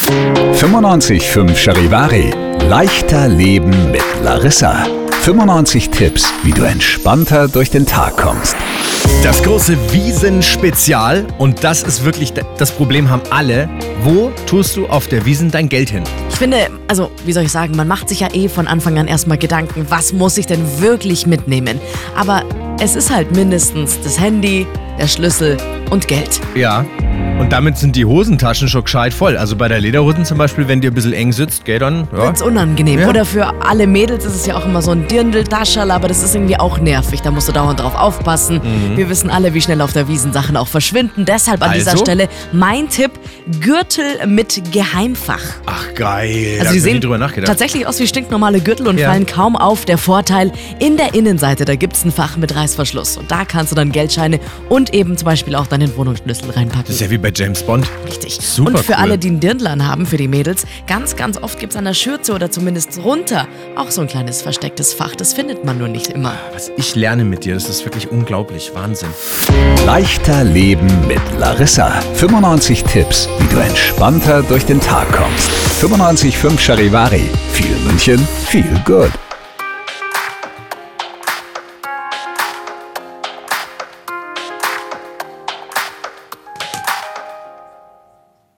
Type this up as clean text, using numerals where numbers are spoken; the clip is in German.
95.5 Charivari. Leichter Leben mit Larissa. 95 Tipps, wie du entspannter durch den Tag kommst. Das große Wiesen-Spezial. Und das ist wirklich, das Problem haben alle. Wo tust du auf der Wiesn dein Geld hin? Ich finde, also wie soll ich sagen, man macht sich ja von Anfang an erstmal Gedanken, was muss ich denn wirklich mitnehmen? Aber es ist halt mindestens das Handy, der Schlüssel und Geld. Ja. Und damit sind die Hosentaschen schon gescheit voll. Also bei der Lederhosen zum Beispiel, wenn dir ein bisschen eng sitzt, gell, dann ja. Wird's unangenehm. Ja. Oder für alle Mädels ist es ja auch immer so ein Dirndl-Tascherl, aber das ist irgendwie auch nervig. Da musst du dauernd drauf aufpassen. Wir wissen alle, wie schnell auf der Wiesn Sachen auch verschwinden. Deshalb an dieser Also? Stelle mein Tipp, Gürtel mit Geheimfach. Ach geil, Also da die hab ich nie sehen drüber nachgedacht. tatsächlich aus wie stinknormale Gürtel und Ja. fallen kaum auf. Der Vorteil, in der Innenseite, da gibt's ein Fach mit Reißverschluss. Und da kannst du dann Geldscheine und eben zum Beispiel auch deinen Wohnungsschlüssel reinpacken. Das ist ja wie bei James Bond. Richtig. Super und für cool. alle, die einen Dirndl anhaben, für die Mädels, ganz oft gibt's an der Schürze oder zumindest runter auch so ein kleines verstecktes Fach. Das findet man nur nicht immer. Was ich lerne mit dir, das ist wirklich unglaublich. Wahnsinn. Leichter Leben mit Larissa. 95 Tipps, wie du entspannter durch den Tag kommst. 95.5 Charivari. Viel München, viel Good.